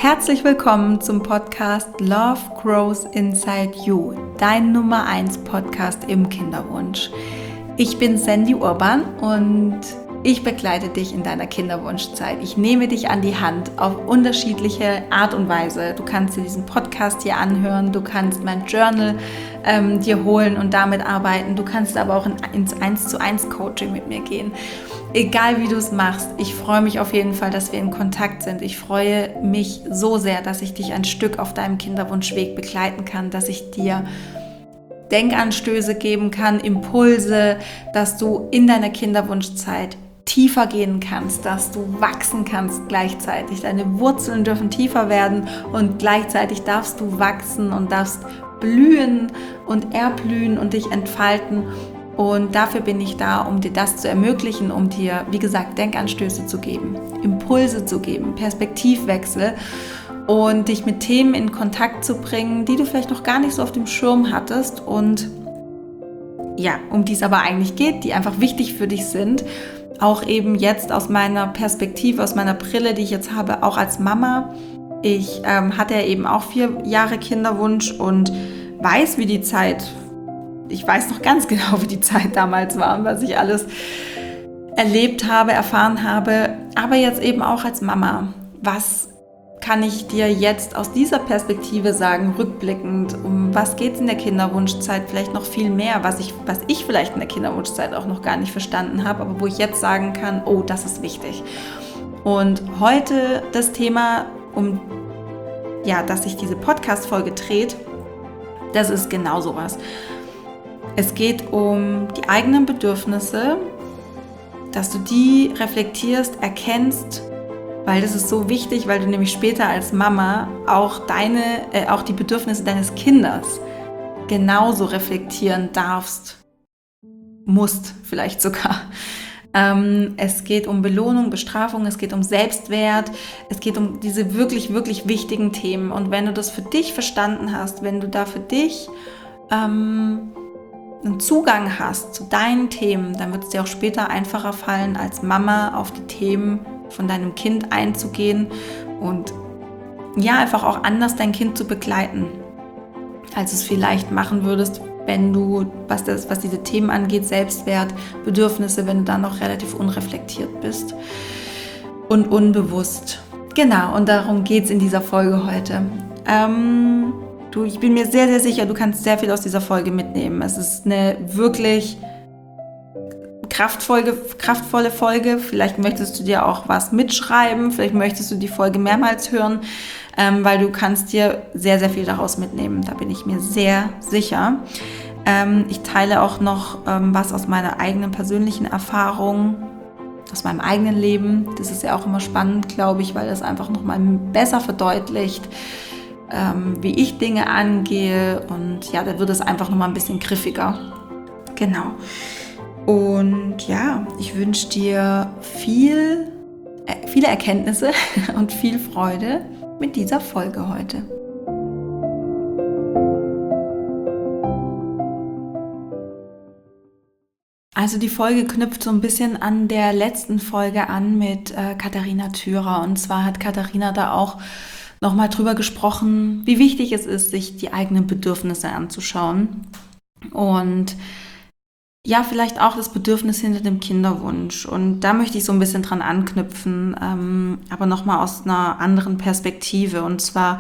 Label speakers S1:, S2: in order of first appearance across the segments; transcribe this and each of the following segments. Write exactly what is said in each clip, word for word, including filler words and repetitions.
S1: Herzlich willkommen zum Podcast Love Grows Inside You, dein Nummer eins Podcast im Kinderwunsch. Ich bin Sandy Urban und ich begleite dich in deiner Kinderwunschzeit. Ich nehme dich an die Hand auf unterschiedliche Art und Weise. Du kannst dir diesen Podcast hier anhören, du kannst mein Journal ähm, dir holen und damit arbeiten. Du kannst aber auch in, ins eins zu eins Coaching mit mir gehen. Egal wie du es machst, ich freue mich auf jeden Fall, dass wir in Kontakt sind. Ich freue mich so sehr, dass ich dich ein Stück auf deinem Kinderwunschweg begleiten kann, dass ich dir Denkanstöße geben kann, Impulse, dass du in deiner Kinderwunschzeit tiefer gehen kannst, dass du wachsen kannst gleichzeitig. Deine Wurzeln dürfen tiefer werden und gleichzeitig darfst du wachsen und darfst blühen und erblühen und dich entfalten. Und dafür bin ich da, um dir das zu ermöglichen, um dir, wie gesagt, Denkanstöße zu geben, Impulse zu geben, Perspektivwechsel und dich mit Themen in Kontakt zu bringen, die du vielleicht noch gar nicht so auf dem Schirm hattest und ja, um die es aber eigentlich geht, die einfach wichtig für dich sind. Auch eben jetzt aus meiner Perspektive, aus meiner Brille, die ich jetzt habe, auch als Mama. Ich ähm, hatte ja eben auch vier Jahre Kinderwunsch und weiß, wie die Zeit Ich weiß noch ganz genau, wie die Zeit damals war und was ich alles erlebt habe, erfahren habe. Aber jetzt eben auch als Mama. Was kann ich dir jetzt aus dieser Perspektive sagen, rückblickend? Um was geht es in der Kinderwunschzeit vielleicht noch viel mehr, was ich, was ich vielleicht in der Kinderwunschzeit auch noch gar nicht verstanden habe, aber wo ich jetzt sagen kann, oh, das ist wichtig. Und heute das Thema, um ja, dass sich diese Podcast-Folge dreht, das ist genau sowas. Es geht um die eigenen Bedürfnisse, dass du die reflektierst, erkennst, weil das ist so wichtig, weil du nämlich später als Mama auch deine, äh, auch die Bedürfnisse deines Kindes genauso reflektieren darfst, musst vielleicht sogar. Ähm, es geht um Belohnung, Bestrafung, es geht um Selbstwert, es geht um diese wirklich, wirklich wichtigen Themen. Und wenn du das für dich verstanden hast, wenn du da für dich ähm, einen Zugang hast zu deinen Themen, dann wird es dir auch später einfacher fallen, als Mama auf die Themen von deinem Kind einzugehen und ja, einfach auch anders dein Kind zu begleiten, als es vielleicht machen würdest, wenn du, was, das, was diese Themen angeht, Selbstwert, Bedürfnisse, wenn du da noch relativ unreflektiert bist und unbewusst. Genau, und darum geht es in dieser Folge heute. Ähm, Du, ich bin mir sehr, sehr sicher, du kannst sehr viel aus dieser Folge mitnehmen. Es ist eine wirklich kraftvolle, kraftvolle Folge. Vielleicht möchtest du dir auch was mitschreiben, vielleicht möchtest du die Folge mehrmals hören, ähm, weil du kannst dir sehr, sehr viel daraus mitnehmen. Da bin ich mir sehr sicher. Ähm, ich teile auch noch ähm, was aus meiner eigenen persönlichen Erfahrung, aus meinem eigenen Leben. Das ist ja auch immer spannend, glaube ich, weil das einfach nochmal besser verdeutlicht, Ähm, wie ich Dinge angehe und ja, da wird es einfach nochmal ein bisschen griffiger. Genau. Und ja, ich wünsche dir viel, äh, viele Erkenntnisse und viel Freude mit dieser Folge heute. Also die Folge knüpft so ein bisschen an der letzten Folge an mit äh, Katharina Thürer. Und zwar hat Katharina da auch nochmal drüber gesprochen, wie wichtig es ist, sich die eigenen Bedürfnisse anzuschauen und ja, vielleicht auch das Bedürfnis hinter dem Kinderwunsch. Und da möchte ich so ein bisschen dran anknüpfen, ähm, aber nochmal aus einer anderen Perspektive. Und zwar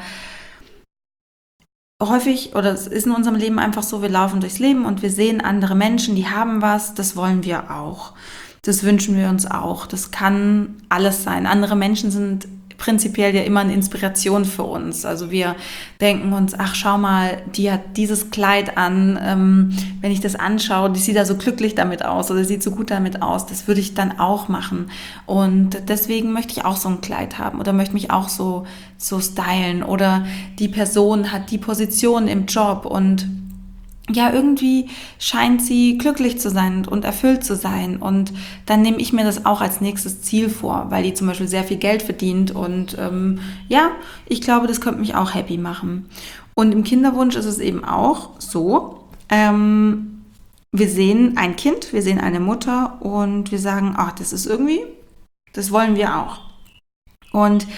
S1: häufig, oder es ist in unserem Leben einfach so, wir laufen durchs Leben und wir sehen andere Menschen, die haben was, das wollen wir auch. Das wünschen wir uns auch. Das kann alles sein. Andere Menschen sind prinzipiell ja immer eine Inspiration für uns. Also wir denken uns, ach schau mal, die hat dieses Kleid an, ähm, wenn ich das anschaue, die sieht da so glücklich damit aus oder sieht so gut damit aus, das würde ich dann auch machen. Und deswegen möchte ich auch so ein Kleid haben oder möchte mich auch so, so stylen oder die Person hat die Position im Job und ja, irgendwie scheint sie glücklich zu sein und erfüllt zu sein und dann nehme ich mir das auch als nächstes Ziel vor, weil die zum Beispiel sehr viel Geld verdient und ähm, ja, ich glaube, das könnte mich auch happy machen. Und im Kinderwunsch ist es eben auch so, ähm, wir sehen ein Kind, wir sehen eine Mutter und wir sagen, ach, das ist irgendwie, das wollen wir auch. Und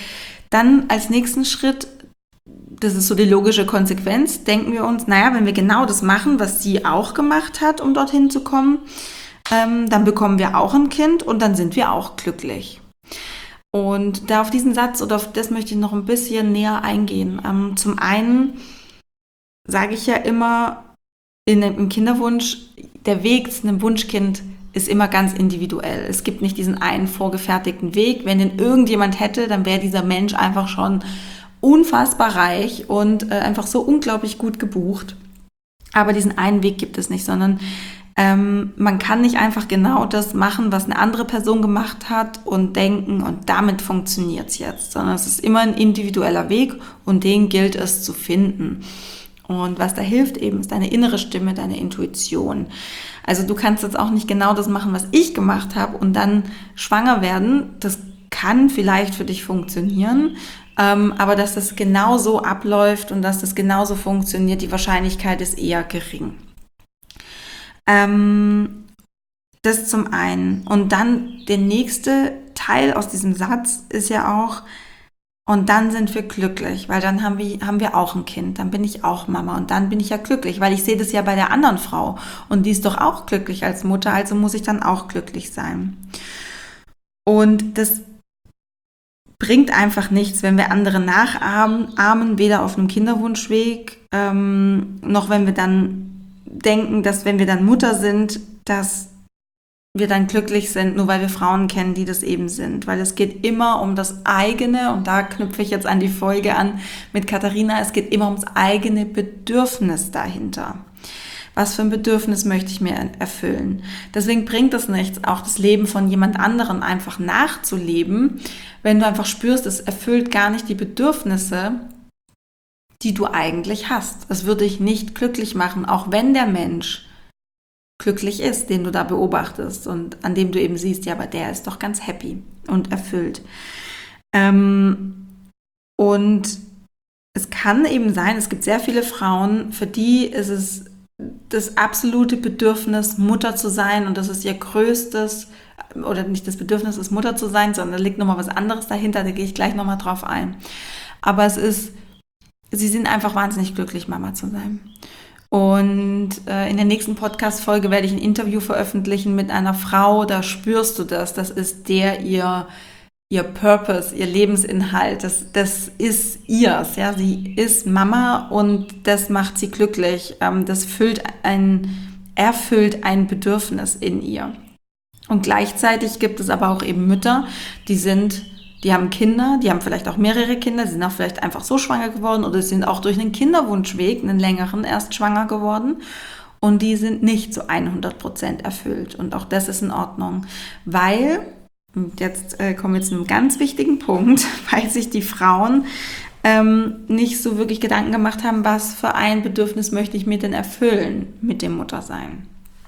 S1: dann als nächsten Schritt, das ist so die logische Konsequenz, denken wir uns, naja, wenn wir genau das machen, was sie auch gemacht hat, um dorthin zu kommen, ähm, dann bekommen wir auch ein Kind und dann sind wir auch glücklich. Und da auf diesen Satz oder auf das möchte ich noch ein bisschen näher eingehen. Ähm, zum einen sage ich ja immer, in einem Kinderwunsch, der Weg zu einem Wunschkind ist immer ganz individuell. Es gibt nicht diesen einen vorgefertigten Weg. Wenn den irgendjemand hätte, dann wäre dieser Mensch einfach schon unfassbar reich und äh, einfach so unglaublich gut gebucht. Aber diesen einen Weg gibt es nicht, sondern ähm, man kann nicht einfach genau das machen, was eine andere Person gemacht hat und denken, und damit funktioniert es jetzt, sondern es ist immer ein individueller Weg und den gilt es zu finden. Und was da hilft eben, ist deine innere Stimme, deine Intuition. Also du kannst jetzt auch nicht genau das machen, was ich gemacht habe und dann schwanger werden. Das kann vielleicht für dich funktionieren, ähm, aber dass das genau so abläuft und dass das genauso funktioniert, die Wahrscheinlichkeit ist eher gering. Ähm, das zum einen. Und dann der nächste Teil aus diesem Satz ist ja auch, und dann sind wir glücklich, weil dann haben wir, haben wir auch ein Kind, dann bin ich auch Mama und dann bin ich ja glücklich, weil ich sehe das ja bei der anderen Frau und die ist doch auch glücklich als Mutter, also muss ich dann auch glücklich sein. Und das bringt einfach nichts, wenn wir andere nachahmen, weder auf einem Kinderwunschweg, ähm, noch wenn wir dann denken, dass wenn wir dann Mutter sind, dass wir dann glücklich sind, nur weil wir Frauen kennen, die das eben sind. Weil es geht immer um das eigene, und da knüpfe ich jetzt an die Folge an mit Katharina, es geht immer ums eigene Bedürfnis dahinter. Was für ein Bedürfnis möchte ich mir erfüllen? Deswegen bringt es nichts, auch das Leben von jemand anderem einfach nachzuleben, wenn du einfach spürst, es erfüllt gar nicht die Bedürfnisse, die du eigentlich hast. Es würde dich nicht glücklich machen, auch wenn der Mensch glücklich ist, den du da beobachtest und an dem du eben siehst, ja, aber der ist doch ganz happy und erfüllt. Ähm, und es kann eben sein, es gibt sehr viele Frauen, für die ist es das absolute Bedürfnis, Mutter zu sein, und das ist ihr größtes, oder nicht das Bedürfnis ist, Mutter zu sein, sondern da liegt nochmal was anderes dahinter, da gehe ich gleich nochmal drauf ein. Aber es ist, sie sind einfach wahnsinnig glücklich, Mama zu sein. Und äh, in der nächsten Podcast-Folge werde ich ein Interview veröffentlichen mit einer Frau, da spürst du das, das ist der ihr, ihr Purpose, ihr Lebensinhalt, das, das ist ihrs, ja, sie ist Mama und das macht sie glücklich, ähm, das füllt ein, erfüllt ein Bedürfnis in ihr. Und gleichzeitig gibt es aber auch eben Mütter, die sind Die haben Kinder, die haben vielleicht auch mehrere Kinder, die sind auch vielleicht einfach so schwanger geworden oder sind auch durch einen Kinderwunschweg, einen längeren, erst schwanger geworden, und die sind nicht zu hundert Prozent erfüllt. Und auch das ist in Ordnung, weil, und jetzt äh, kommen wir zu einem ganz wichtigen Punkt, weil sich die Frauen ähm, nicht so wirklich Gedanken gemacht haben, was für ein Bedürfnis möchte ich mir denn erfüllen mit dem Muttersein.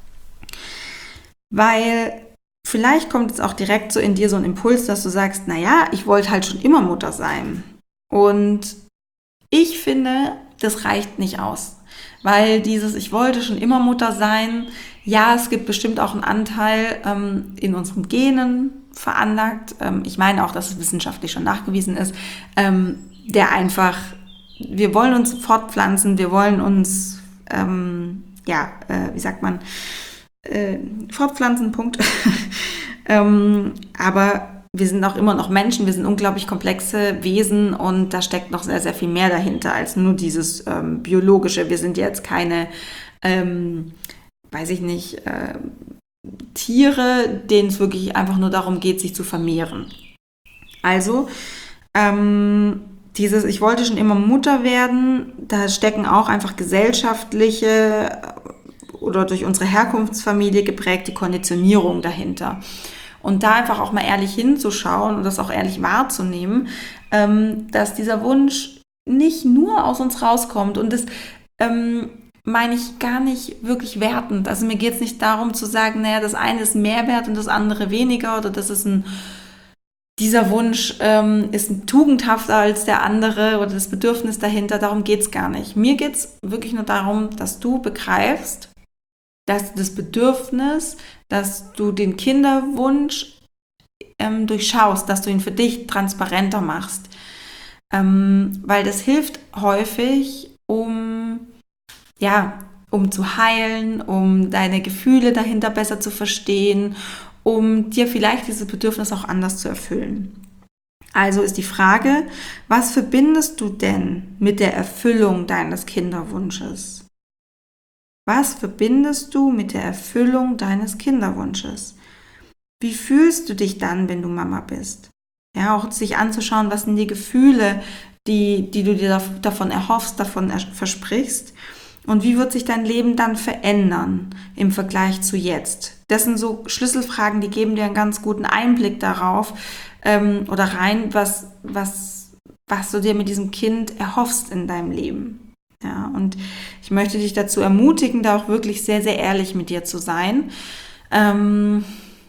S1: Weil vielleicht kommt jetzt auch direkt so in dir so ein Impuls, dass du sagst, naja, ich wollte halt schon immer Mutter sein. Und ich finde, das reicht nicht aus. Weil dieses, ich wollte schon immer Mutter sein, ja, es gibt bestimmt auch einen Anteil ähm, in unseren Genen veranlagt. Ähm, ich meine auch, dass es wissenschaftlich schon nachgewiesen ist, ähm, der einfach, wir wollen uns fortpflanzen, wir wollen uns, ähm, ja, äh, wie sagt man, Äh, fortpflanzen, Punkt. ähm, aber wir sind auch immer noch Menschen, wir sind unglaublich komplexe Wesen und da steckt noch sehr, sehr viel mehr dahinter als nur dieses ähm, biologische. Wir sind jetzt keine, ähm, weiß ich nicht, äh, Tiere, denen es wirklich einfach nur darum geht, sich zu vermehren. Also, ähm, dieses, ich wollte schon immer Mutter werden, da stecken auch einfach gesellschaftliche oder durch unsere Herkunftsfamilie geprägte Konditionierung dahinter. Und da einfach auch mal ehrlich hinzuschauen und das auch ehrlich wahrzunehmen, ähm, dass dieser Wunsch nicht nur aus uns rauskommt. Und das ähm, meine ich gar nicht wirklich wertend. Also mir geht es nicht darum zu sagen, naja, das eine ist mehr wert und das andere weniger, oder das ist ein, dieser Wunsch ähm, ist tugendhafter als der andere oder das Bedürfnis dahinter. Darum geht es gar nicht. Mir geht es wirklich nur darum, dass du begreifst, dass das Bedürfnis, dass du den Kinderwunsch ähm, durchschaust, dass du ihn für dich transparenter machst. Ähm, weil das hilft häufig, um, ja, um zu heilen, um deine Gefühle dahinter besser zu verstehen, um dir vielleicht dieses Bedürfnis auch anders zu erfüllen. Also ist die Frage, was verbindest du denn mit der Erfüllung deines Kinderwunsches? Was verbindest du mit der Erfüllung deines Kinderwunsches? Wie fühlst du dich dann, wenn du Mama bist? Ja, auch sich anzuschauen, was sind die Gefühle, die, die du dir davon erhoffst, davon versprichst. Und wie wird sich dein Leben dann verändern im Vergleich zu jetzt? Das sind so Schlüsselfragen, die geben dir einen ganz guten Einblick darauf ähm, oder rein, was, was, was du dir mit diesem Kind erhoffst in deinem Leben. Ja, und ich möchte dich dazu ermutigen, da auch wirklich sehr, sehr ehrlich mit dir zu sein. Ähm,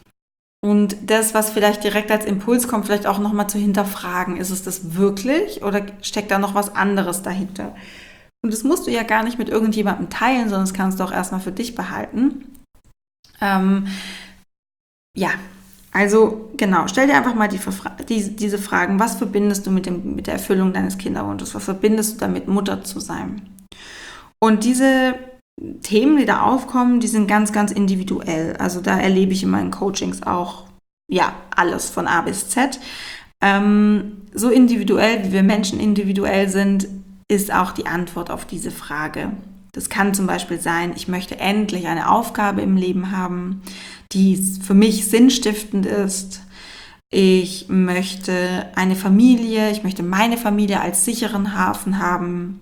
S1: und das, was vielleicht direkt als Impuls kommt, vielleicht auch nochmal zu hinterfragen. Ist es das wirklich oder steckt da noch was anderes dahinter? Und das musst du ja gar nicht mit irgendjemandem teilen, sondern das kannst du auch erstmal für dich behalten. Ähm, ja, also genau, stell dir einfach mal die, die, diese Fragen. Was verbindest du mit, dem, mit der Erfüllung deines Kinderwunsches? Was verbindest du damit, Mutter zu sein? Und diese Themen, die da aufkommen, die sind ganz, ganz individuell. Also da erlebe ich in meinen Coachings auch, ja, alles von A bis Z. Ähm, so individuell, wie wir Menschen individuell sind, ist auch die Antwort auf diese Frage. Das kann zum Beispiel sein, ich möchte endlich eine Aufgabe im Leben haben, die für mich sinnstiftend ist. Ich möchte eine Familie, ich möchte meine Familie als sicheren Hafen haben.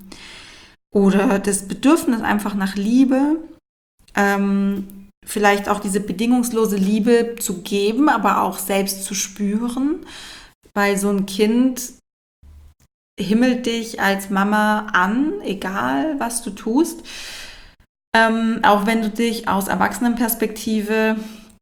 S1: Oder das Bedürfnis einfach nach Liebe, ähm, vielleicht auch diese bedingungslose Liebe zu geben, aber auch selbst zu spüren, weil so ein Kind himmelt dich als Mama an, egal was du tust. Ähm, auch wenn du dich aus Erwachsenenperspektive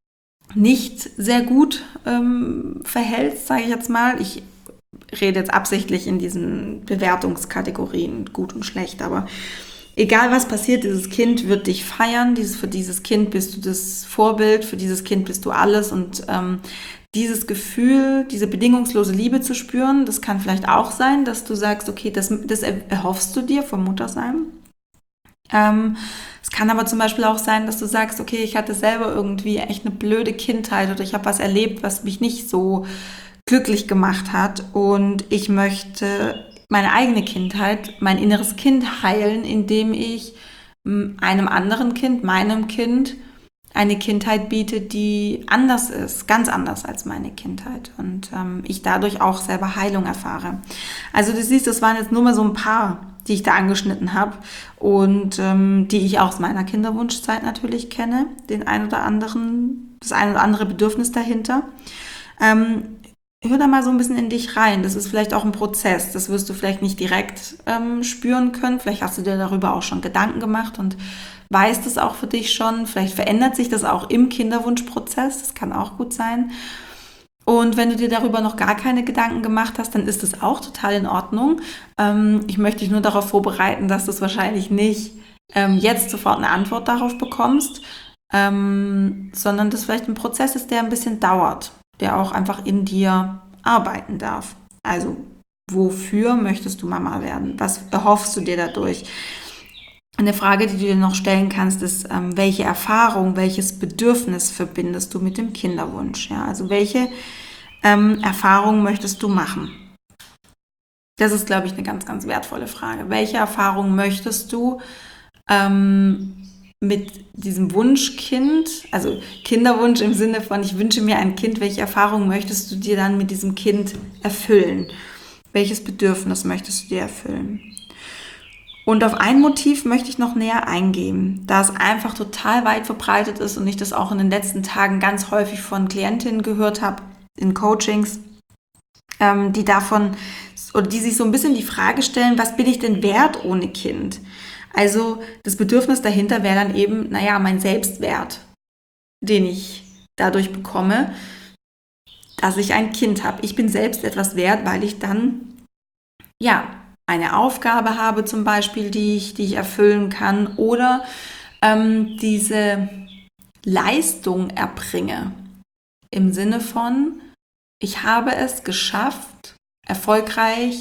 S1: nicht sehr gut ähm, verhältst, sage ich jetzt mal. Ich rede jetzt absichtlich in diesen Bewertungskategorien, gut und schlecht, aber egal was passiert, dieses Kind wird dich feiern, dieses, für dieses Kind bist du das Vorbild, für dieses Kind bist du alles und ähm, dieses Gefühl, diese bedingungslose Liebe zu spüren, das kann vielleicht auch sein, dass du sagst, okay, das, das erhoffst du dir vom Muttersein. Ähm, es kann aber zum Beispiel auch sein, dass du sagst, okay, ich hatte selber irgendwie echt eine blöde Kindheit oder ich habe was erlebt, was mich nicht so glücklich gemacht hat und ich möchte meine eigene Kindheit, mein inneres Kind heilen, indem ich einem anderen Kind, meinem Kind, eine Kindheit biete, die anders ist, ganz anders als meine Kindheit und ähm, ich dadurch auch selber Heilung erfahre. Also du siehst, das waren jetzt nur mal so ein paar, die ich da angeschnitten habe und ähm, die ich auch aus meiner Kinderwunschzeit natürlich kenne, den ein oder anderen, das ein oder andere Bedürfnis dahinter. Ähm, Hör da mal so ein bisschen in dich rein. Das ist vielleicht auch ein Prozess. Das wirst du vielleicht nicht direkt ähm, spüren können. Vielleicht hast du dir darüber auch schon Gedanken gemacht und weißt es auch für dich schon. Vielleicht verändert sich das auch im Kinderwunschprozess. Das kann auch gut sein. Und wenn du dir darüber noch gar keine Gedanken gemacht hast, dann ist das auch total in Ordnung. Ähm, ich möchte dich nur darauf vorbereiten, dass du es wahrscheinlich nicht ähm, jetzt sofort eine Antwort darauf bekommst, ähm, sondern das vielleicht ein Prozess ist, der ein bisschen dauert, der auch einfach in dir arbeiten darf. Also, wofür möchtest du Mama werden? Was erhoffst du dir dadurch? Eine Frage, die du dir noch stellen kannst, ist, ähm, welche Erfahrung, welches Bedürfnis verbindest du mit dem Kinderwunsch? Ja, also welche ähm, Erfahrung möchtest du machen? Das ist, glaube ich, eine ganz, ganz wertvolle Frage. Welche Erfahrung möchtest du ähm, mit diesem Wunschkind, also Kinderwunsch im Sinne von, ich wünsche mir ein Kind, welche Erfahrung möchtest du dir dann mit diesem Kind erfüllen? Welches Bedürfnis möchtest du dir erfüllen? Und auf ein Motiv möchte ich noch näher eingehen, da es einfach total weit verbreitet ist und ich das auch in den letzten Tagen ganz häufig von Klientinnen gehört habe, in Coachings, ähm, die davon, oder die sich so ein bisschen die Frage stellen, was bin ich denn wert ohne Kind? Also das Bedürfnis dahinter wäre dann eben, naja, mein Selbstwert, den ich dadurch bekomme, dass ich ein Kind habe. Ich bin selbst etwas wert, weil ich dann, ja, eine Aufgabe habe zum Beispiel, die ich, die ich erfüllen kann oder ähm, diese Leistung erbringe. Im Sinne von, ich habe es geschafft, erfolgreich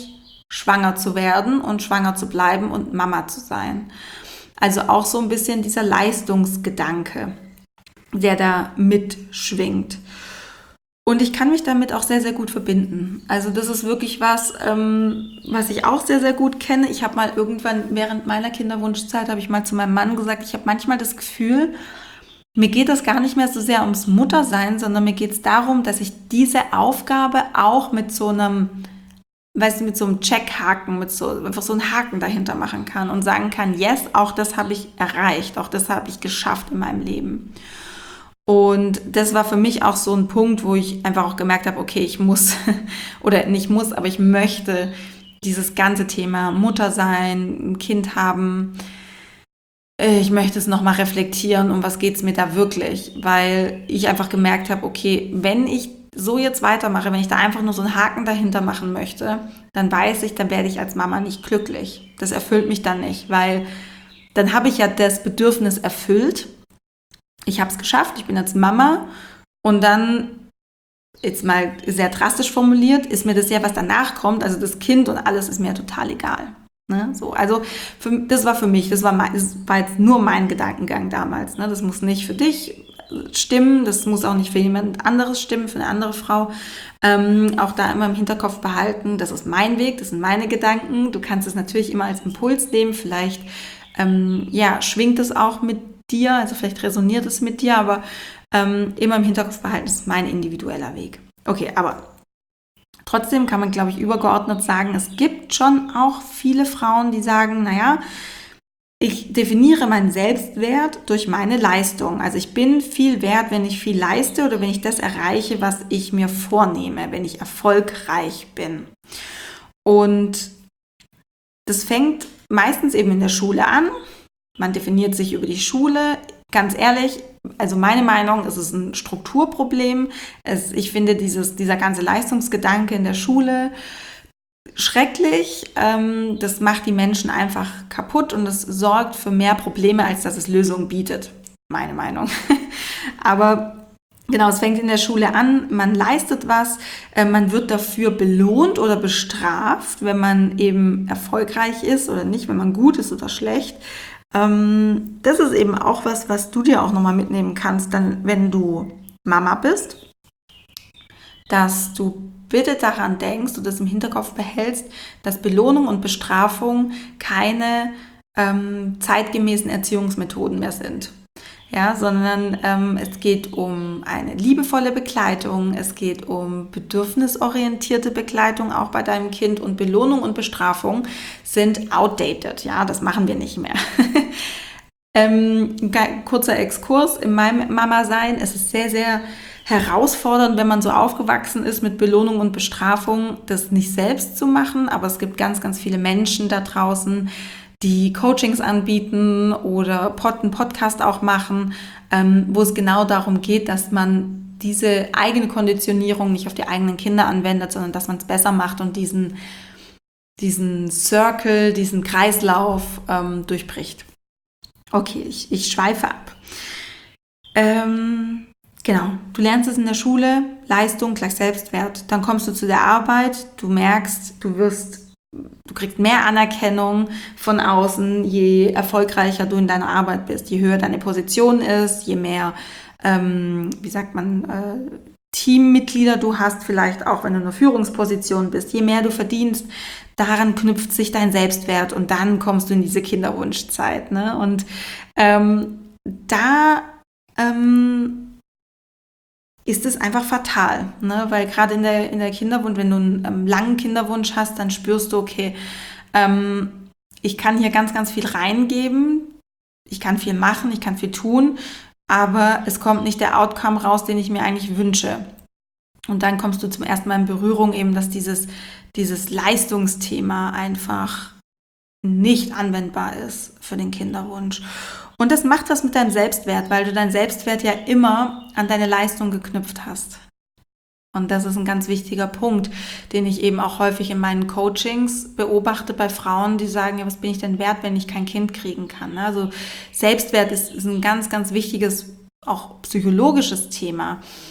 S1: schwanger zu werden und schwanger zu bleiben und Mama zu sein. Also auch so ein bisschen dieser Leistungsgedanke, der da mitschwingt. Und ich kann mich damit auch sehr, sehr gut verbinden. Also das ist wirklich was, ähm, was ich auch sehr, sehr gut kenne. Ich habe mal irgendwann während meiner Kinderwunschzeit, habe ich mal zu meinem Mann gesagt, ich habe manchmal das Gefühl, mir geht es gar nicht mehr so sehr ums Muttersein, sondern mir geht es darum, dass ich diese Aufgabe auch mit so einem, weißt du, mit so einem Checkhaken, mit so einfach so einem Haken dahinter machen kann und sagen kann, yes, auch das habe ich erreicht, auch das habe ich geschafft in meinem Leben. Und das war für mich auch so ein Punkt, wo ich einfach auch gemerkt habe, okay, ich muss, oder nicht muss, aber ich möchte dieses ganze Thema Mutter sein, ein Kind haben, ich möchte es nochmal reflektieren, um was geht es mir da wirklich, weil ich einfach gemerkt habe, okay, wenn ich so jetzt weitermache, wenn ich da einfach nur so einen Haken dahinter machen möchte, dann weiß ich, dann werde ich als Mama nicht glücklich. Das erfüllt mich dann nicht, weil dann habe ich ja das Bedürfnis erfüllt. Ich habe es geschafft, ich bin jetzt Mama und dann, jetzt mal sehr drastisch formuliert, ist mir das ja, was danach kommt, also das Kind und alles ist mir total egal. Ne? So, also für, das war für mich, das war, mein, das war jetzt nur mein Gedankengang damals. Ne? Das muss nicht für dich stimmen, das muss auch nicht für jemand anderes stimmen, für eine andere Frau. Ähm, auch da immer im Hinterkopf behalten, das ist mein Weg, das sind meine Gedanken. Du kannst es natürlich immer als Impuls nehmen, vielleicht ähm, ja, schwingt es auch mit dir, also vielleicht resoniert es mit dir, aber ähm, immer im Hinterkopf behalten, das ist mein individueller Weg. Okay, aber trotzdem kann man, glaube ich, übergeordnet sagen, es gibt schon auch viele Frauen, die sagen, naja, ich definiere meinen Selbstwert durch meine Leistung. Also ich bin viel wert, wenn ich viel leiste oder wenn ich das erreiche, was ich mir vornehme, wenn ich erfolgreich bin. Und das fängt meistens eben in der Schule an. Man definiert sich über die Schule. Ganz ehrlich, also meine Meinung, es ist ein Strukturproblem. Es, ich finde dieses, dieser ganze Leistungsgedanke in der Schule schrecklich. Ähm, das macht die Menschen einfach kaputt und es sorgt für mehr Probleme, als dass es Lösungen bietet. Meine Meinung. Aber genau, es fängt in der Schule an, man leistet was, äh, man wird dafür belohnt oder bestraft, wenn man eben erfolgreich ist oder nicht, wenn man gut ist oder schlecht. Ähm, das ist eben auch was, was du dir auch nochmal mitnehmen kannst, dann, wenn du Mama bist, dass du bitte daran denkst und das im Hinterkopf behältst, dass Belohnung und Bestrafung keine ähm, zeitgemäßen Erziehungsmethoden mehr sind. Ja, sondern ähm, es geht um eine liebevolle Begleitung, es geht um bedürfnisorientierte Begleitung auch bei deinem Kind und Belohnung und Bestrafung sind outdated, ja, das machen wir nicht mehr. ähm, kurzer Exkurs, in meinem Mama-Sein ist es sehr, sehr herausfordernd, wenn man so aufgewachsen ist mit Belohnung und Bestrafung, das nicht selbst zu machen, aber es gibt ganz, ganz viele Menschen da draußen, die Coachings anbieten oder einen Podcast auch machen, ähm, wo es genau darum geht, dass man diese eigene Konditionierung nicht auf die eigenen Kinder anwendet, sondern dass man es besser macht und diesen, diesen Circle, diesen Kreislauf ähm, durchbricht. Okay, ich, ich schweife ab. Ähm, genau, du lernst es in der Schule, Leistung gleich Selbstwert. Dann kommst du zu der Arbeit, du merkst, du wirst Du kriegst mehr Anerkennung von außen, je erfolgreicher du in deiner Arbeit bist, je höher deine Position ist, je mehr, ähm, wie sagt man, äh, Teammitglieder du hast, vielleicht auch wenn du in einer Führungsposition bist, je mehr du verdienst, daran knüpft sich dein Selbstwert und dann kommst du in diese Kinderwunschzeit. Ne? Und ähm, da ähm, ist es einfach fatal, ne? Weil gerade in der, in der Kinderwunsch, wenn du einen ähm, langen Kinderwunsch hast, dann spürst du, okay, ähm, ich kann hier ganz, ganz viel reingeben, ich kann viel machen, ich kann viel tun, aber es kommt nicht der Outcome raus, den ich mir eigentlich wünsche. Und dann kommst du zum ersten Mal in Berührung eben, dass dieses, dieses Leistungsthema einfach nicht anwendbar ist für den Kinderwunsch. Und das macht was mit deinem Selbstwert, weil du deinen Selbstwert ja immer an deine Leistung geknüpft hast. Und das ist ein ganz wichtiger Punkt, den ich eben auch häufig in meinen Coachings beobachte bei Frauen, die sagen, ja, was bin ich denn wert, wenn ich kein Kind kriegen kann? Also Selbstwert ist, ist ein ganz, ganz wichtiges, auch psychologisches Thema.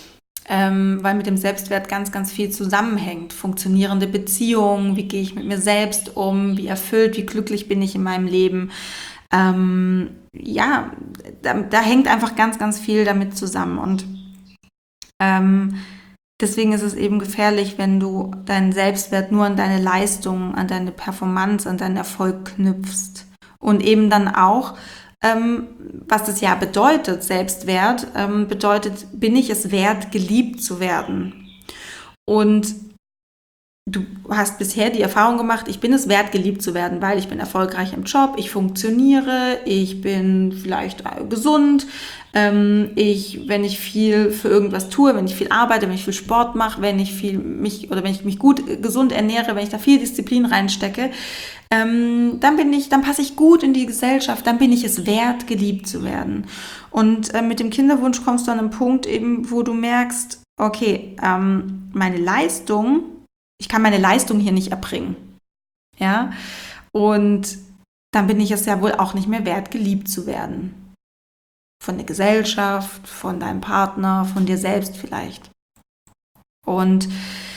S1: ähm, weil mit dem Selbstwert ganz, ganz viel zusammenhängt. Funktionierende Beziehungen, wie gehe ich mit mir selbst um, wie erfüllt, wie glücklich bin ich in meinem Leben. Ähm, ja, da, da hängt einfach ganz, ganz viel damit zusammen. Und ähm, deswegen ist es eben gefährlich, wenn du deinen Selbstwert nur an deine Leistung, an deine Performance, an deinen Erfolg knüpfst. Und eben dann auch, ähm, was das ja bedeutet, Selbstwert, ähm, bedeutet, bin ich es wert, geliebt zu werden? Und du hast bisher die Erfahrung gemacht, ich bin es wert, geliebt zu werden, weil ich bin erfolgreich im Job, ich funktioniere, ich bin vielleicht gesund, ähm, ich, wenn ich viel für irgendwas tue, wenn ich viel arbeite, wenn ich viel Sport mache, wenn ich viel mich oder wenn ich mich gut gesund ernähre, wenn ich da viel Disziplin reinstecke, ähm, dann bin ich, dann passe ich gut in die Gesellschaft, dann bin ich es wert, geliebt zu werden. Und äh, mit dem Kinderwunsch kommst du an einen Punkt eben, wo du merkst, okay, ähm, meine Leistung Ich kann meine Leistung hier nicht erbringen. Ja? Und dann bin ich es ja wohl auch nicht mehr wert, geliebt zu werden. Von der Gesellschaft, von deinem Partner, von dir selbst vielleicht. Und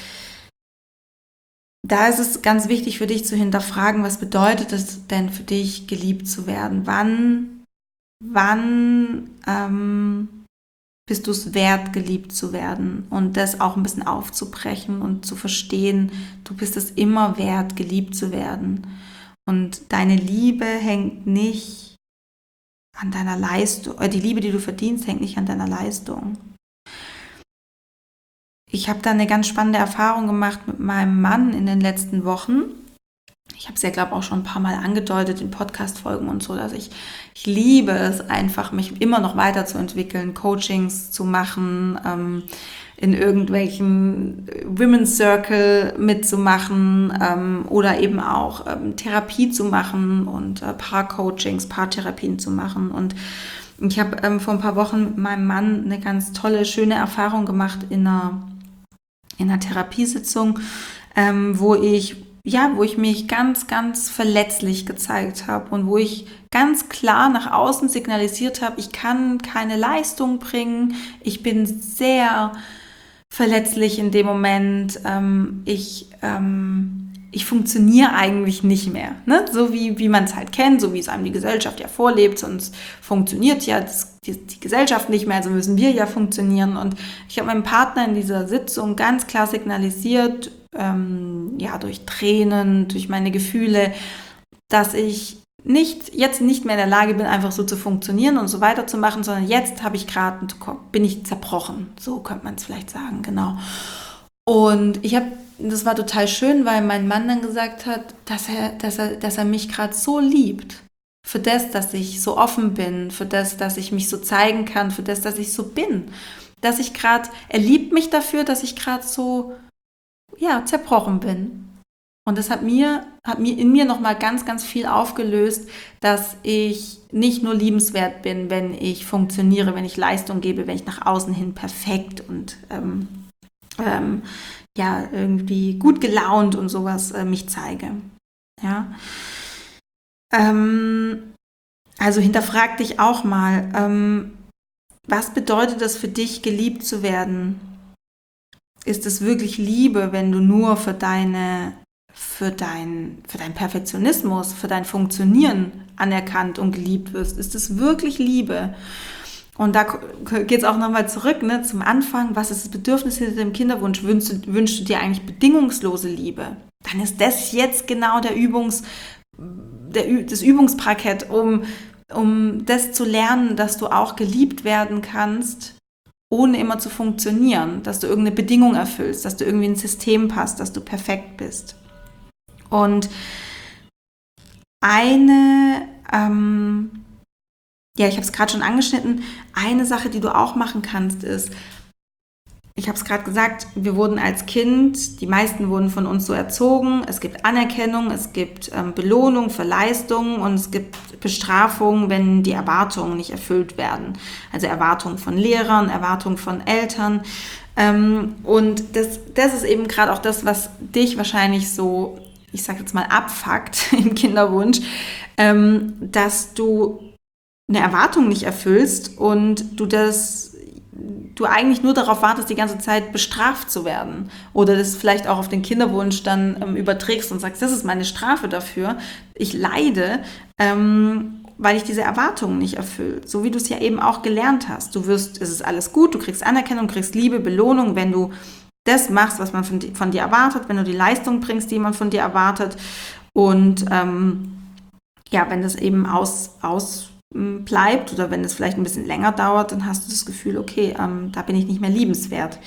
S1: da ist es ganz wichtig für dich zu hinterfragen, was bedeutet es denn für dich, geliebt zu werden? Wann, wann ähm, bist du es wert, geliebt zu werden? Und das auch ein bisschen aufzubrechen und zu verstehen, du bist es immer wert, geliebt zu werden. Und deine Liebe hängt nicht an deiner Leistung, äh, die Liebe, die du verdienst, hängt nicht an deiner Leistung. Ich habe da eine ganz spannende Erfahrung gemacht mit meinem Mann in den letzten Wochen. Ich habe es ja, glaube ich, auch schon ein paar Mal angedeutet in Podcast-Folgen und so, dass ich, ich liebe es einfach, mich immer noch weiterzuentwickeln, Coachings zu machen, ähm, in irgendwelchen Women's Circle mitzumachen ähm, oder eben auch ähm, Therapie zu machen und äh, Paar-Coachings, Paartherapien zu machen. Und ich habe ähm, vor ein paar Wochen mit meinem Mann eine ganz tolle, schöne Erfahrung gemacht in einer, in einer Therapiesitzung, ähm, wo ich Ja, wo ich mich ganz, ganz verletzlich gezeigt habe und wo ich ganz klar nach außen signalisiert habe, ich kann keine Leistung bringen, ich bin sehr verletzlich in dem Moment, ähm, ich, ähm, ich funktioniere eigentlich nicht mehr, ne? So wie, wie man es halt kennt, so wie es einem die Gesellschaft ja vorlebt, sonst funktioniert ja das, die, die Gesellschaft nicht mehr, also müssen wir ja funktionieren. Und ich habe meinem Partner in dieser Sitzung ganz klar signalisiert, ähm, ja, durch Tränen, durch meine Gefühle, dass ich nicht, jetzt nicht mehr in der Lage bin, einfach so zu funktionieren und so weiterzumachen, sondern jetzt habe ich gerade, bin ich zerbrochen, so könnte man es vielleicht sagen, genau. Und ich habe, das war total schön, weil mein Mann dann gesagt hat, dass er, dass er, dass er mich gerade so liebt. Für das, dass ich so offen bin, für das, dass ich mich so zeigen kann, für das, dass ich so bin. Dass ich gerade, er liebt mich dafür, dass ich gerade so, ja, zerbrochen bin. Und das hat mir, hat mir in mir nochmal ganz, ganz viel aufgelöst, dass ich nicht nur liebenswert bin, wenn ich funktioniere, wenn ich Leistung gebe, wenn ich nach außen hin perfekt und ähm, ähm, ja, irgendwie gut gelaunt und sowas äh, mich zeige. Ja. Ähm, also hinterfrag dich auch mal, ähm, was bedeutet das für dich, geliebt zu werden? Ist es wirklich Liebe, wenn du nur für deine für dein, für deinen Perfektionismus, für dein Funktionieren anerkannt und geliebt wirst? Ist es wirklich Liebe? Und da geht es auch nochmal zurück, ne, zum Anfang. Was ist das Bedürfnis hinter dem Kinderwunsch? Wünschst du, wünschst du dir eigentlich bedingungslose Liebe? Dann ist das jetzt genau der Übungs, der, das Übungsparkett, um, um das zu lernen, dass du auch geliebt werden kannst, ohne immer zu funktionieren, dass du irgendeine Bedingung erfüllst, dass du irgendwie ins System passt, dass du perfekt bist. Und eine, ähm, ja, ich habe es gerade schon angeschnitten, eine Sache, die du auch machen kannst, ist, ich habe es gerade gesagt, wir wurden als Kind, die meisten wurden von uns so erzogen, es gibt Anerkennung, es gibt ähm, Belohnung für Leistungen und es gibt Bestrafung, wenn die Erwartungen nicht erfüllt werden. Also Erwartungen von Lehrern, Erwartungen von Eltern. Ähm, und das, das ist eben gerade auch das, was dich wahrscheinlich so, ich sage jetzt mal, abfuckt im Kinderwunsch, ähm, dass du eine Erwartung nicht erfüllst und du das, du eigentlich nur darauf wartest, die ganze Zeit bestraft zu werden oder das vielleicht auch auf den Kinderwunsch dann ähm, überträgst und sagst, das ist meine Strafe dafür, ich leide, ähm, weil ich diese Erwartungen nicht erfülle. So wie du es ja eben auch gelernt hast. Du wirst, es ist alles gut, du kriegst Anerkennung, kriegst Liebe, Belohnung, wenn du das machst, was man von, von dir erwartet, wenn du die Leistung bringst, die man von dir erwartet. Und ähm, ja, wenn das eben aus, aus bleibt oder wenn es vielleicht ein bisschen länger dauert, dann hast du das Gefühl, okay, ähm, da bin ich nicht mehr liebenswert.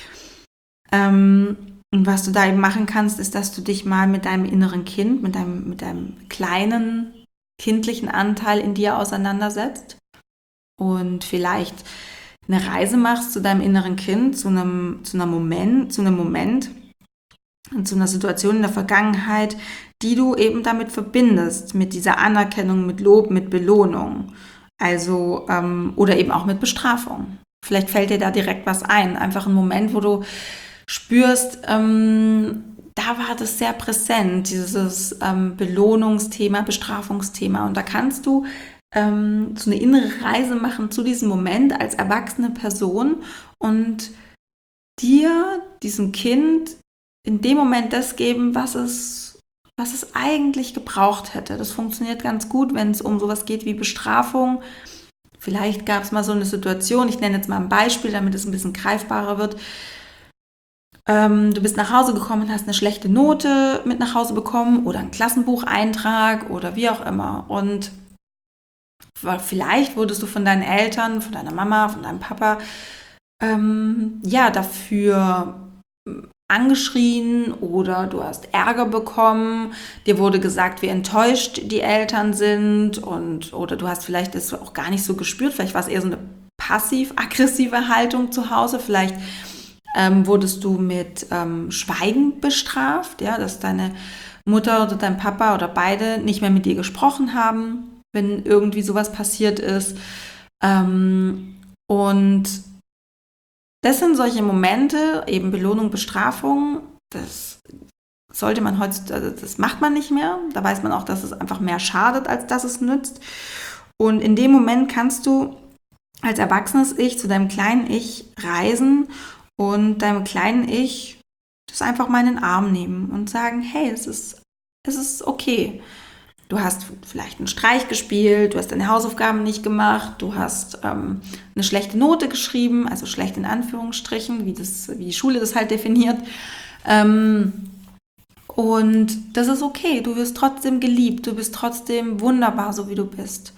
S1: Ähm, und was du da eben machen kannst, ist, dass du dich mal mit deinem inneren Kind, mit deinem, mit deinem kleinen kindlichen Anteil in dir auseinandersetzt und vielleicht eine Reise machst zu deinem inneren Kind, zu einem, zu einem Moment, zu einem Moment und zu einer Situation in der Vergangenheit, die du eben damit verbindest, mit dieser Anerkennung, mit Lob, mit Belohnung, also ähm, oder eben auch mit Bestrafung. Vielleicht fällt dir da direkt was ein, einfach ein Moment, wo du spürst, ähm, da war das sehr präsent, dieses ähm, Belohnungsthema, Bestrafungsthema, und da kannst du ähm, so eine innere Reise machen zu diesem Moment als erwachsene Person und dir, diesem Kind, in dem Moment das geben, was es, was es eigentlich gebraucht hätte. Das funktioniert ganz gut, wenn es um sowas geht wie Bestrafung. Vielleicht gab es mal so eine Situation, ich nenne jetzt mal ein Beispiel, damit es ein bisschen greifbarer wird. Ähm, du bist nach Hause gekommen und hast eine schlechte Note mit nach Hause bekommen oder einen Klassenbucheintrag oder wie auch immer. Und vielleicht wurdest du von deinen Eltern, von deiner Mama, von deinem Papa ähm, ja, dafür angeschrien oder du hast Ärger bekommen, dir wurde gesagt, wie enttäuscht die Eltern sind und oder du hast vielleicht das auch gar nicht so gespürt, vielleicht war es eher so eine passiv-aggressive Haltung zu Hause, vielleicht ähm, wurdest du mit ähm, Schweigen bestraft, ja, dass deine Mutter oder dein Papa oder beide nicht mehr mit dir gesprochen haben, wenn irgendwie sowas passiert ist. Ähm, und das sind solche Momente, eben Belohnung, Bestrafung, das sollte man heutzutage, das macht man nicht mehr. Da weiß man auch, dass es einfach mehr schadet, als dass es nützt. Und in dem Moment kannst du als erwachsenes Ich zu deinem kleinen Ich reisen und deinem kleinen Ich das einfach mal in den Arm nehmen und sagen, hey, es ist, es ist okay. Du hast vielleicht einen Streich gespielt, du hast deine Hausaufgaben nicht gemacht, du hast ähm, eine schlechte Note geschrieben, also schlecht in Anführungsstrichen, wie, das, wie die Schule das halt definiert. Ähm, und das ist okay, du wirst trotzdem geliebt, du bist trotzdem wunderbar, so wie du bist.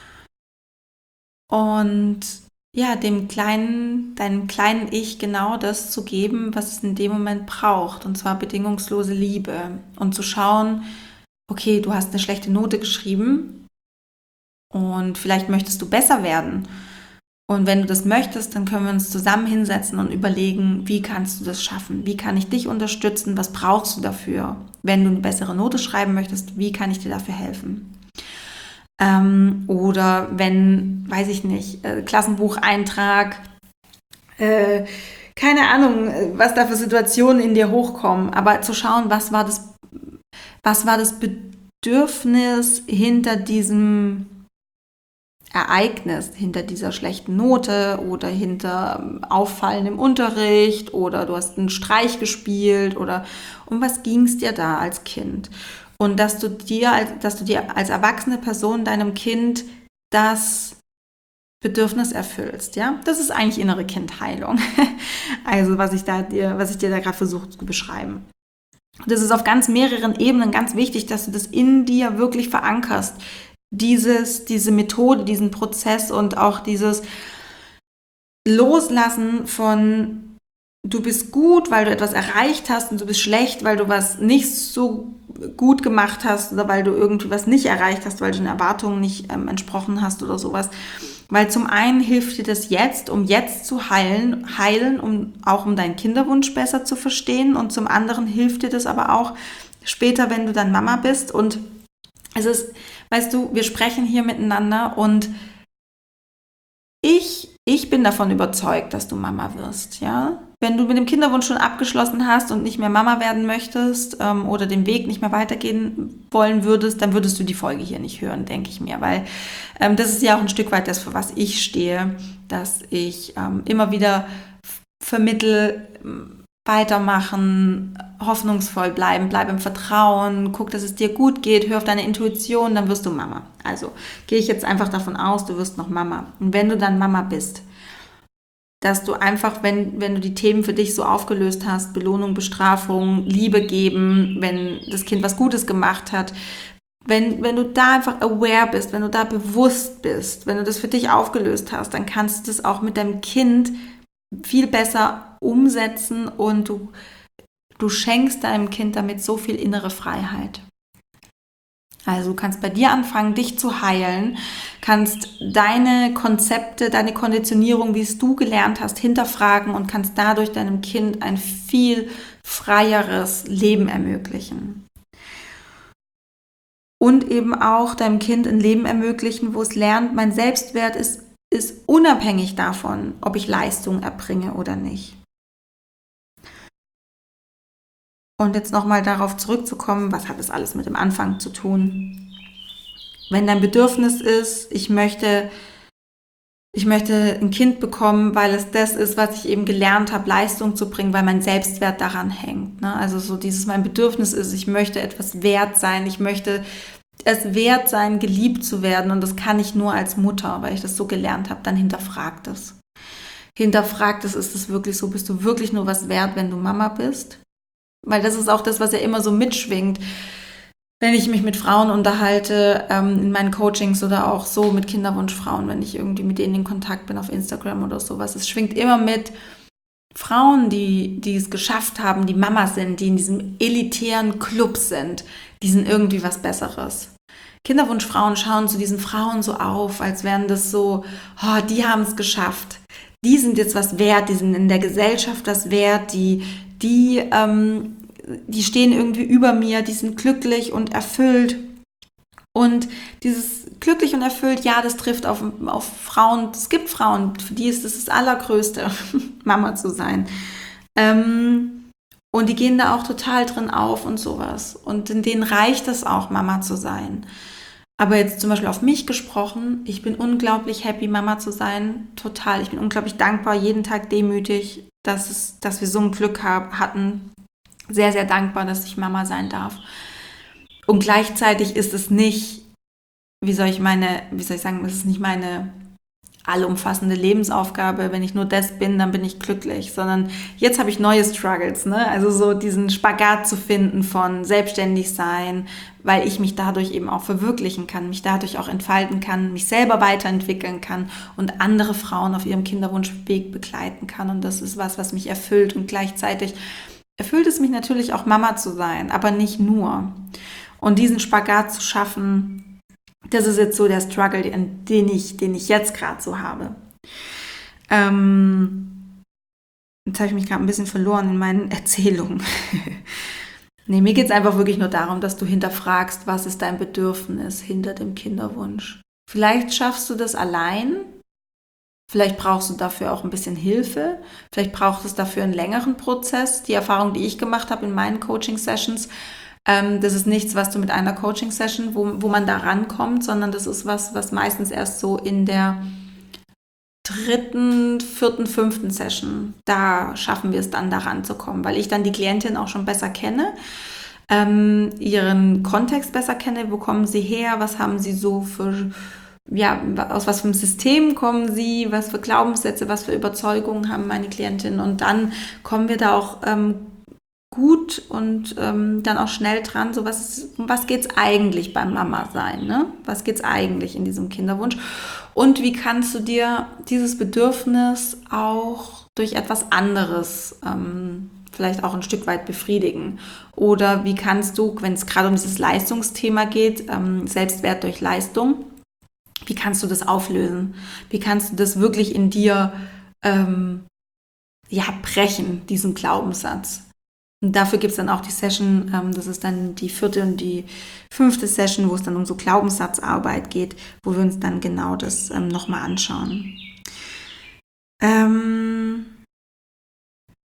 S1: Und ja, dem kleinen, deinem kleinen Ich genau das zu geben, was es in dem Moment braucht, und zwar bedingungslose Liebe. Und zu schauen, okay, du hast eine schlechte Note geschrieben und vielleicht möchtest du besser werden. Und wenn du das möchtest, dann können wir uns zusammen hinsetzen und überlegen, wie kannst du das schaffen? Wie kann ich dich unterstützen? Was brauchst du dafür? Wenn du eine bessere Note schreiben möchtest, wie kann ich dir dafür helfen? Ähm, oder wenn, weiß ich nicht, äh, Klassenbucheintrag, äh, keine Ahnung, was da für Situationen in dir hochkommen, aber zu schauen, was war das, was war das Bedürfnis hinter diesem Ereignis, hinter dieser schlechten Note oder hinter Auffallen im Unterricht oder du hast einen Streich gespielt oder um was ging es dir da als Kind? Und dass du dir als, dass du dir als erwachsene Person deinem Kind das Bedürfnis erfüllst, ja? Das ist eigentlich innere Kindheilung. Also was ich da dir, was ich dir da gerade versuche zu beschreiben. Das ist auf ganz mehreren Ebenen ganz wichtig, dass du das in dir wirklich verankerst. Dieses, diese Methode, diesen Prozess und auch dieses Loslassen von du bist gut, weil du etwas erreicht hast und du bist schlecht, weil du was nicht so gut gemacht hast oder weil du irgendwie was nicht erreicht hast, weil du den Erwartungen nicht ähm, entsprochen hast oder sowas. Weil zum einen hilft dir das jetzt, um jetzt zu heilen, heilen, um auch um deinen Kinderwunsch besser zu verstehen, und zum anderen hilft dir das aber auch später, wenn du dann Mama bist. Und es ist, weißt du, wir sprechen hier miteinander und ich, ich bin davon überzeugt, dass du Mama wirst, ja. wenn du mit dem Kinderwunsch schon abgeschlossen hast und nicht mehr Mama werden möchtest ähm, oder den Weg nicht mehr weitergehen wollen würdest, dann würdest du die Folge hier nicht hören, denke ich mir, weil ähm, das ist ja auch ein Stück weit das, für was ich stehe, dass ich ähm, immer wieder vermittel, weitermachen, hoffnungsvoll bleiben, bleib im Vertrauen, guck, dass es dir gut geht, hör auf deine Intuition, dann wirst du Mama. Also gehe ich jetzt einfach davon aus, du wirst noch Mama. Und wenn du dann Mama bist, dass du einfach, wenn, wenn du die Themen für dich so aufgelöst hast, Belohnung, Bestrafung, Liebe geben, wenn das Kind was Gutes gemacht hat, wenn, wenn du da einfach aware bist, wenn du da bewusst bist, wenn du das für dich aufgelöst hast, dann kannst du das auch mit deinem Kind viel besser umsetzen und du, du schenkst deinem Kind damit so viel innere Freiheit. Also du kannst bei dir anfangen, dich zu heilen, kannst deine Konzepte, deine Konditionierung, wie es du gelernt hast, hinterfragen und kannst dadurch deinem Kind ein viel freieres Leben ermöglichen. Und eben auch deinem Kind ein Leben ermöglichen, wo es lernt, mein Selbstwert ist, ist unabhängig davon, ob ich Leistung erbringe oder nicht. Und jetzt nochmal darauf zurückzukommen, was hat das alles mit dem Anfang zu tun? Wenn dein Bedürfnis ist, ich möchte, ich möchte ein Kind bekommen, weil es das ist, was ich eben gelernt habe, Leistung zu bringen, weil mein Selbstwert daran hängt. Ne? Also so dieses, mein Bedürfnis ist, ich möchte etwas wert sein, ich möchte es wert sein, geliebt zu werden und das kann ich nur als Mutter, weil ich das so gelernt habe, dann hinterfrag das. Hinterfrag das, ist es wirklich so, bist du wirklich nur was wert, wenn du Mama bist? Weil das ist auch das, was ja immer so mitschwingt, wenn ich mich mit Frauen unterhalte, ähm, in meinen Coachings oder auch so mit Kinderwunschfrauen, wenn ich irgendwie mit denen in Kontakt bin auf Instagram oder sowas. Es schwingt immer mit Frauen, die, die es geschafft haben, die Mama sind, die in diesem elitären Club sind, die sind irgendwie was Besseres. Kinderwunschfrauen schauen zu diesen Frauen so auf, als wären das so, oh, die haben es geschafft. Die sind jetzt was wert, die sind in der Gesellschaft was wert, die, die, ähm, die stehen irgendwie über mir, die sind glücklich und erfüllt. Und dieses glücklich und erfüllt, ja, das trifft auf, auf Frauen, es gibt Frauen, für die ist es das Allergrößte, Mama zu sein. Ähm, und die gehen da auch total drin auf und sowas. Und in denen reicht es auch, Mama zu sein. Aber jetzt zum Beispiel auf mich gesprochen, ich bin unglaublich happy, Mama zu sein, total. Ich bin unglaublich dankbar, jeden Tag demütig, dass, es, dass wir so ein Glück hab, hatten. Sehr, sehr dankbar, dass ich Mama sein darf. Und gleichzeitig ist es nicht, wie soll ich meine, wie soll ich sagen, es ist nicht meine allumfassende Lebensaufgabe. Wenn ich nur das bin, dann bin ich glücklich. Sondern jetzt habe ich neue Struggles, ne? Also so diesen Spagat zu finden von selbstständig sein, weil ich mich dadurch eben auch verwirklichen kann, mich dadurch auch entfalten kann, mich selber weiterentwickeln kann und andere Frauen auf ihrem Kinderwunschweg begleiten kann. Und das ist was, was mich erfüllt. Und gleichzeitig erfüllt es mich natürlich auch, Mama zu sein, aber nicht nur. Und diesen Spagat zu schaffen, das ist jetzt so der Struggle, den ich, den ich jetzt gerade so habe. Ähm, jetzt habe ich mich gerade ein bisschen verloren in meinen Erzählungen. Nee, mir geht es einfach wirklich nur darum, dass du hinterfragst, was ist dein Bedürfnis hinter dem Kinderwunsch. Vielleicht schaffst du das allein, vielleicht brauchst du dafür auch ein bisschen Hilfe, vielleicht braucht es dafür einen längeren Prozess. Die Erfahrung, die ich gemacht habe in meinen Coaching-Sessions, ähm, das ist nichts, was du mit einer Coaching-Session, wo, wo man da rankommt, sondern das ist was, was meistens erst so in der dritten, vierten, fünften Session, da schaffen wir es dann, da ranzukommen, weil ich dann die Klientin auch schon besser kenne, ähm, ihren Kontext besser kenne, wo kommen sie her, was haben sie so für, ja, aus was für einem System kommen sie, was für Glaubenssätze, was für Überzeugungen haben meine Klientinnen, und dann kommen wir da auch ähm, gut und ähm, dann auch schnell dran, so was, um was geht es eigentlich beim Mama-Sein, ne? Was geht es eigentlich in diesem Kinderwunsch? Und wie kannst du dir dieses Bedürfnis auch durch etwas anderes ähm, vielleicht auch ein Stück weit befriedigen? Oder wie kannst du, wenn es gerade um dieses Leistungsthema geht, ähm, Selbstwert durch Leistung, wie kannst du das auflösen? Wie kannst du das wirklich in dir ähm, ja, brechen, diesen Glaubenssatz? Und dafür gibt es dann auch die Session, ähm, das ist dann die vierte und die fünfte Session, wo es dann um so Glaubenssatzarbeit geht, wo wir uns dann genau das ähm, nochmal anschauen. Ähm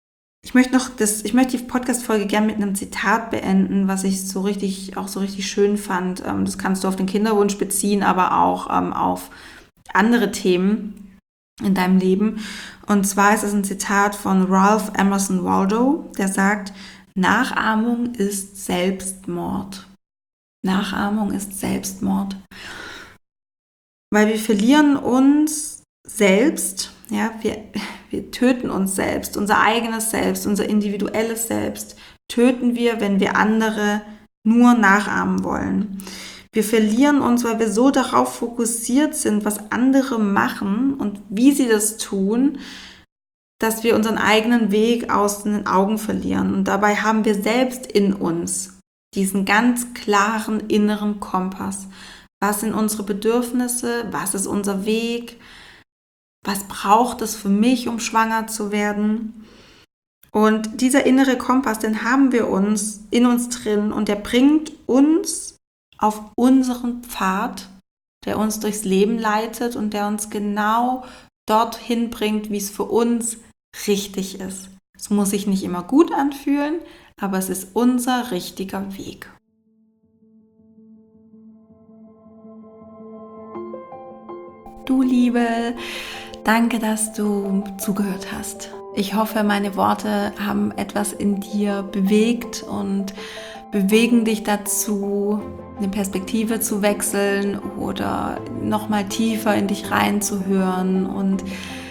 S1: Ich möchte noch das, ich möchte die Podcast-Folge gerne mit einem Zitat beenden, was ich so richtig, auch so richtig schön fand. Das kannst du auf den Kinderwunsch beziehen, aber auch auf andere Themen in deinem Leben. Und zwar ist es ein Zitat von Ralph Emerson Waldo, der sagt: Nachahmung ist Selbstmord. Nachahmung ist Selbstmord. Weil wir verlieren uns selbst, ja, wir, wir töten uns selbst, unser eigenes Selbst, unser individuelles Selbst töten wir, wenn wir andere nur nachahmen wollen. Wir verlieren uns, weil wir so darauf fokussiert sind, was andere machen und wie sie das tun, dass wir unseren eigenen Weg aus den Augen verlieren. Und dabei haben wir selbst in uns diesen ganz klaren inneren Kompass. Was sind unsere Bedürfnisse? Was ist unser Weg? Was braucht es für mich, um schwanger zu werden? Und dieser innere Kompass, den haben wir uns in uns drin und der bringt uns auf unseren Pfad, der uns durchs Leben leitet und der uns genau dorthin bringt, wie es für uns richtig ist. Es muss sich nicht immer gut anfühlen, aber es ist unser richtiger Weg. Du Liebe, danke, dass du zugehört hast. Ich hoffe, meine Worte haben etwas in dir bewegt und bewegen dich dazu, eine Perspektive zu wechseln oder nochmal tiefer in dich reinzuhören. Und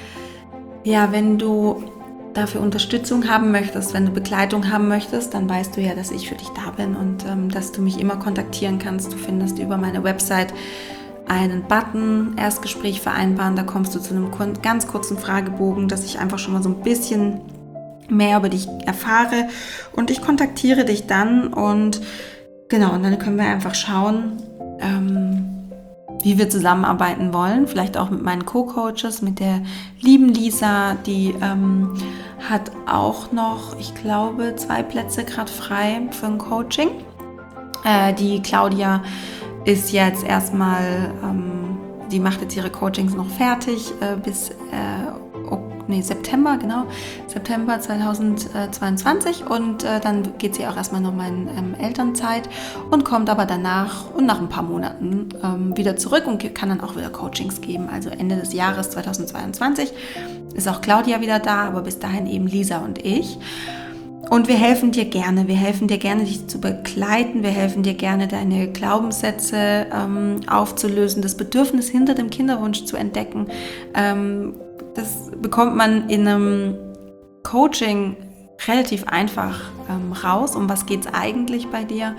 S1: ja, wenn du dafür Unterstützung haben möchtest, wenn du Begleitung haben möchtest, dann weißt du ja, dass ich für dich da bin und ähm, dass du mich immer kontaktieren kannst. Du findest über meine Website einen Button, Erstgespräch vereinbaren, da kommst du zu einem ganz kurzen Fragebogen, dass ich einfach schon mal so ein bisschen mehr über dich erfahre und ich kontaktiere dich dann und genau, und dann können wir einfach schauen, ähm, wie wir zusammenarbeiten wollen, vielleicht auch mit meinen Co-Coaches, mit der lieben Lisa, die ähm, hat auch noch, ich glaube, zwei Plätze gerade frei für ein Coaching. Äh, die Claudia ist jetzt erstmal, ähm, die macht jetzt ihre Coachings noch fertig äh, bis äh, nee, September, genau, September zweitausendzweiundzwanzig und äh, dann geht sie auch erstmal nochmal in ähm, Elternzeit und kommt aber danach und nach ein paar Monaten ähm, wieder zurück und kann dann auch wieder Coachings geben. Also Ende des Jahres zweitausendzweiundzwanzig ist auch Claudia wieder da, aber bis dahin eben Lisa und ich. Und wir helfen dir gerne, wir helfen dir gerne, dich zu begleiten, wir helfen dir gerne, deine Glaubenssätze ähm, aufzulösen, das Bedürfnis hinter dem Kinderwunsch zu entdecken. Ähm, das bekommt man in einem Coaching relativ einfach ähm, raus. Um was geht es eigentlich bei dir?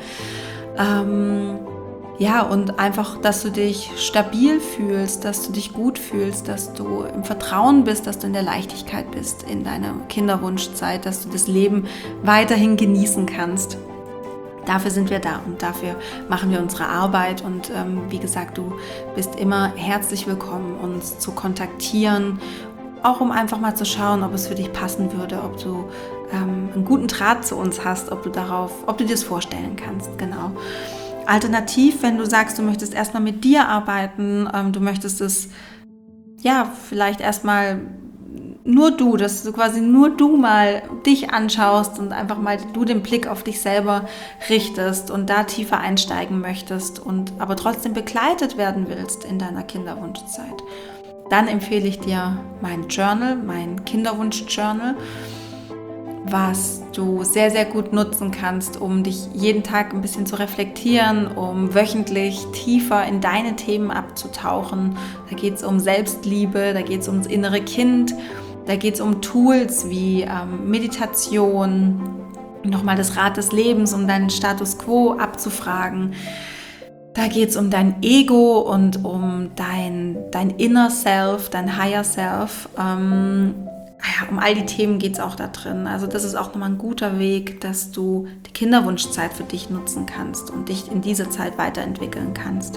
S1: Ähm, ja, und einfach, dass du dich stabil fühlst, dass du dich gut fühlst, dass du im Vertrauen bist, dass du in der Leichtigkeit bist in deiner Kinderwunschzeit, dass du das Leben weiterhin genießen kannst. Dafür sind wir da und dafür machen wir unsere Arbeit und ähm, wie gesagt, du bist immer herzlich willkommen, uns zu kontaktieren, auch um einfach mal zu schauen, ob es für dich passen würde, ob du ähm, einen guten Draht zu uns hast, ob du darauf, ob du dir das vorstellen kannst, genau. Alternativ, wenn du sagst, du möchtest erstmal mit dir arbeiten, ähm, du möchtest es, ja, vielleicht erstmal nur du, dass du quasi nur du mal dich anschaust und einfach mal du den Blick auf dich selber richtest und da tiefer einsteigen möchtest und aber trotzdem begleitet werden willst in deiner Kinderwunschzeit, dann empfehle ich dir mein Journal, mein Kinderwunsch-Journal, was du sehr, sehr gut nutzen kannst, um dich jeden Tag ein bisschen zu reflektieren, um wöchentlich tiefer in deine Themen abzutauchen. Da geht es um Selbstliebe, da geht es ums innere Kind, da geht es um Tools wie ähm, Meditation, nochmal das Rad des Lebens, um deinen Status Quo abzufragen. Da geht es um dein Ego und um dein, dein Inner Self, dein Higher Self. Ähm, ja, um all die Themen geht es auch da drin. Also das ist auch nochmal ein guter Weg, dass du die Kinderwunschzeit für dich nutzen kannst und dich in dieser Zeit weiterentwickeln kannst.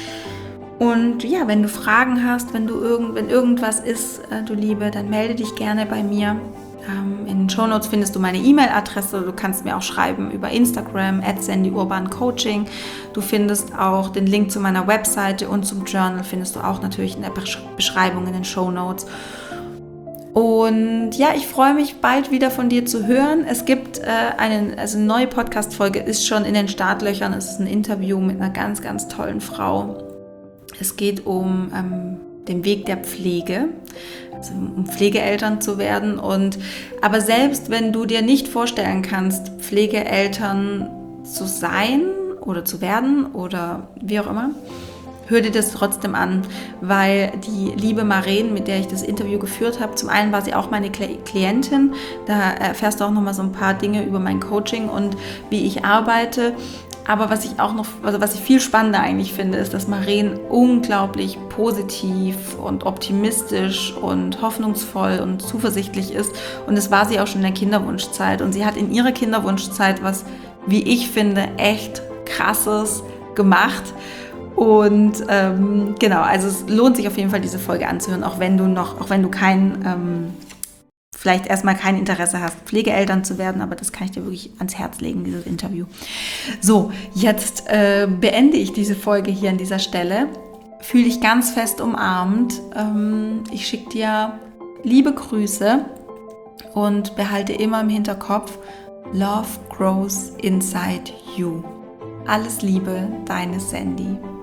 S1: Und ja, wenn du Fragen hast, wenn du irgend, wenn irgendwas ist, äh, du Liebe, dann melde dich gerne bei mir. Ähm, in den Shownotes findest du meine E-Mail-Adresse. Du kannst mir auch schreiben über Instagram at sandy urban coaching. Du findest auch den Link zu meiner Webseite und zum Journal findest du auch natürlich in der Beschreibung in den Shownotes. Und ja, ich freue mich, bald wieder von dir zu hören. Es gibt äh, einen, also eine neue Podcast-Folge ist schon in den Startlöchern. Es ist ein Interview mit einer ganz, ganz tollen Frau. Es geht um ähm, den Weg der Pflege, also um Pflegeeltern zu werden. Und aber selbst wenn du dir nicht vorstellen kannst, Pflegeeltern zu sein oder zu werden oder wie auch immer, hör dir das trotzdem an, weil die liebe Maren, mit der ich das Interview geführt habe, zum einen war sie auch meine Klientin, da erfährst du auch nochmal so ein paar Dinge über mein Coaching und wie ich arbeite. Aber was ich auch noch, also was ich viel spannender eigentlich finde, ist, dass Maren unglaublich positiv und optimistisch und hoffnungsvoll und zuversichtlich ist. Und das war sie auch schon in der Kinderwunschzeit. Und sie hat in ihrer Kinderwunschzeit was, wie ich finde, echt Krasses gemacht. Und ähm, genau, also es lohnt sich auf jeden Fall, diese Folge anzuhören, auch wenn du noch, auch wenn du kein, ähm, vielleicht erstmal kein Interesse hast, Pflegeeltern zu werden, aber das kann ich dir wirklich ans Herz legen, dieses Interview. So, jetzt äh, beende ich diese Folge hier an dieser Stelle. Fühl dich ganz fest umarmt. Ähm, ich schicke dir liebe Grüße und behalte immer im Hinterkopf, Love grows inside you. Alles Liebe, deine Sandy.